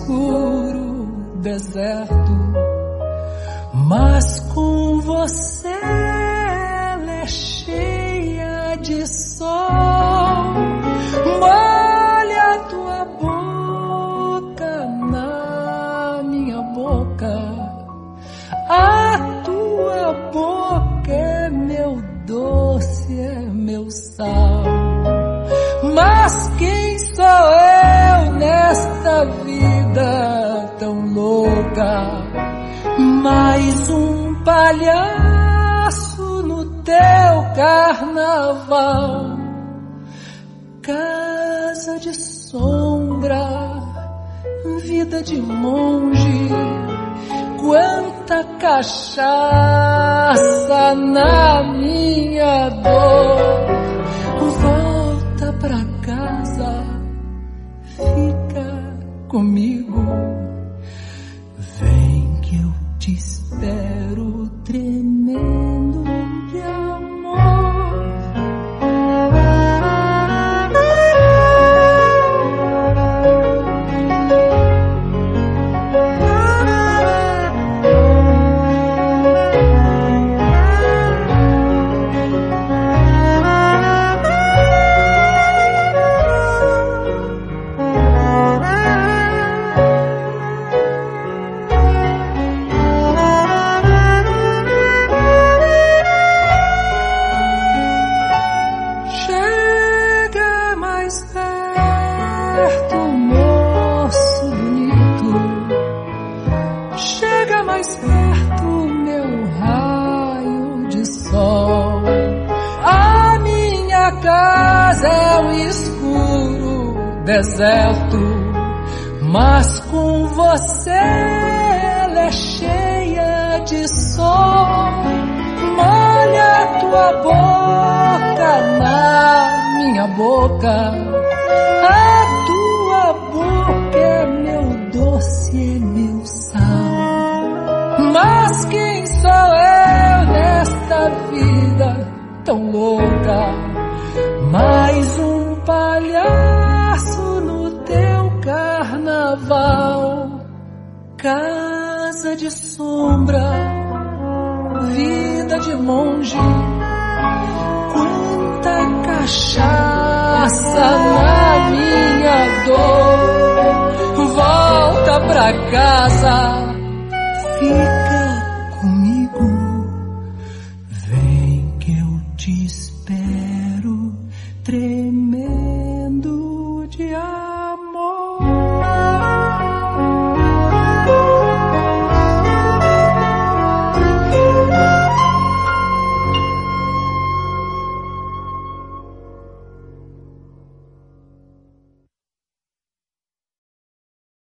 escuro deserto, mas com você ela é cheia de sol. Molha a tua boca na minha boca, a tua boca é meu doce, é meu sal. Mas quem sou eu nesta vida tão louca? Mais um palhaço no teu carnaval. Casa de sombra, vida de monge, quanta cachaça na minha dor. Volta pra casa, fica comigo, vem que eu te espero tremendo de amor. É um escuro deserto, mas com você ela é cheia de sol. Molha a tua boca na minha boca, a tua boca é meu doce, é meu sal. Mas quem sou eu nesta vida tão louca? Mais um palhaço no teu carnaval. Casa de sombra, vida de monge, quanta cachaça na minha dor. Volta pra casa, fica